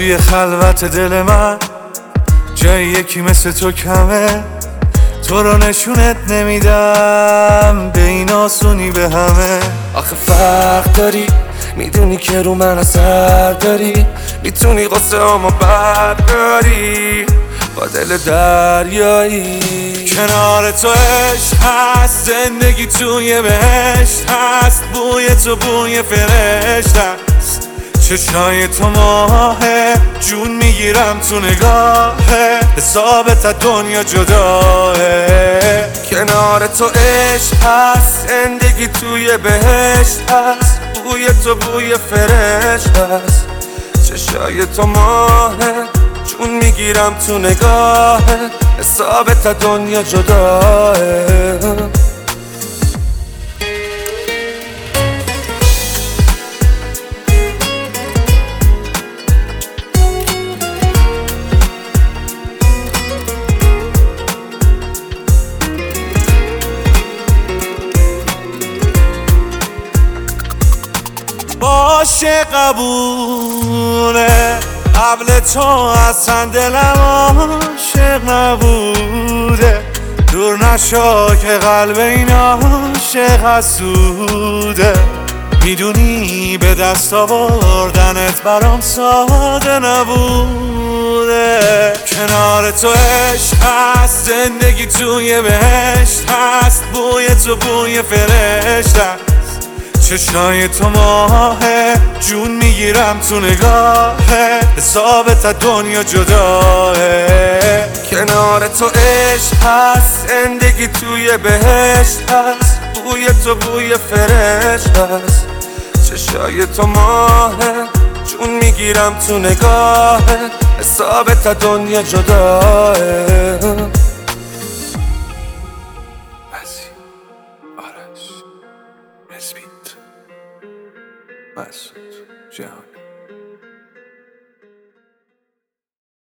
توی خلوت دل من جای یکی مثل تو کمه، تو رو نشونت نمیدم به این آسونی به همه. آخه فرق داری، میدونی که رو من اثر داری، میتونی قصه همو برداری با دل دریایی. کنار تو عشق هست، زندگی توی بهشت هست، بوی تو بوی فرشته است، چشای تو ماهه، جون میگیرم تو نگاهه، حسابت از دنیا جداه. کنار تو عشق هست، زندگی توی بهشت هست، بوی تو بوی فرشته است، چشای تو ماهه، جون میگیرم تو نگاهه، حسابت از دنیا جداه. باشه قبوله، قبل تو اصلا دلم عاشق نبوده، دور نشو که قلب این عاشق حسوده. میدونی به دست آوردنت برام ساده نبوده. کنار تو عشق هست، زندگی توی بهشت هست، بوی تو بوی فرشته است، چشای تو ماهه، جون میگیرم تو نگاهه، حسابت از دنیا جداه. کنار تو عشق هست، زندگی توی بهشت هست، بوی تو بوی فرشته است، چشای تو ماهه، جون میگیرم تو نگاهه، حسابت از دنیا جداه. آرش، اسمیت، مسعود، جهانی.